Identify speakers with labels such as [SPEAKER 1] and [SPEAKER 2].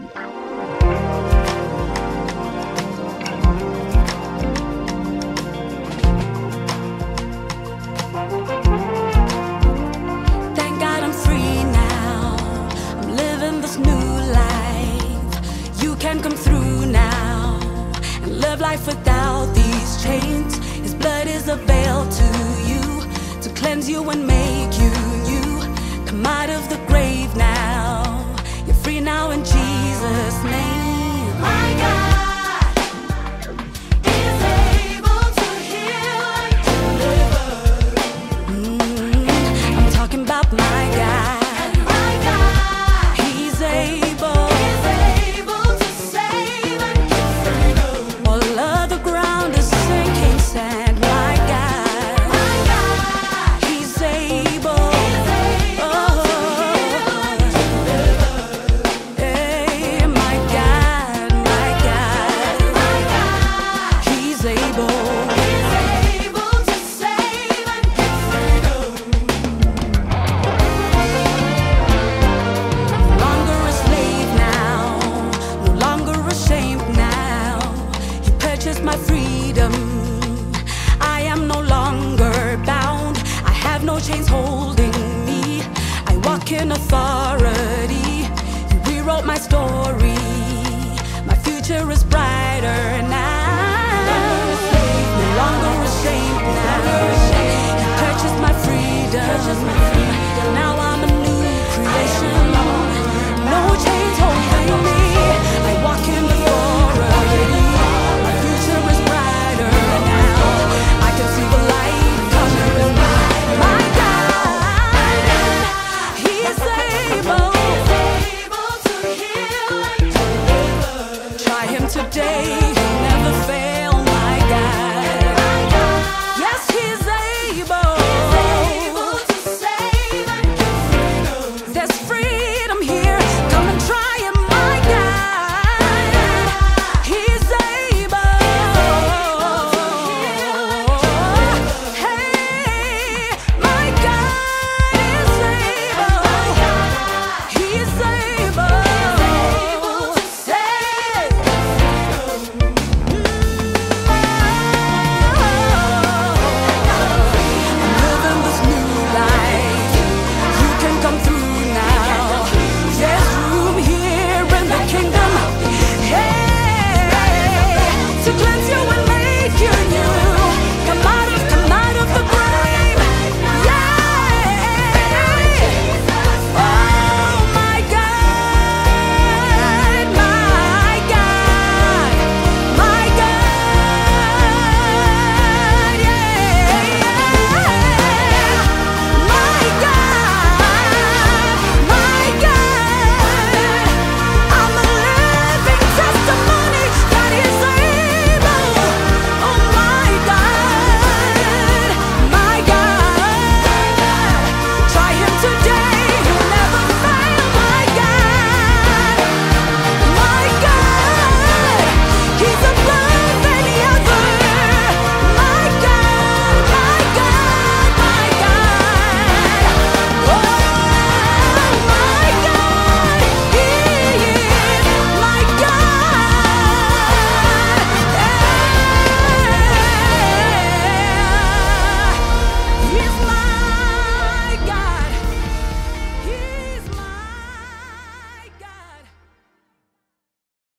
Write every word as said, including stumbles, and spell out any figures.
[SPEAKER 1] Thank God I'm free now. I'm living this new life. You can come through now and live life without these chains. His blood is a veil to you, to cleanse you and make you new. Come out of the grave now.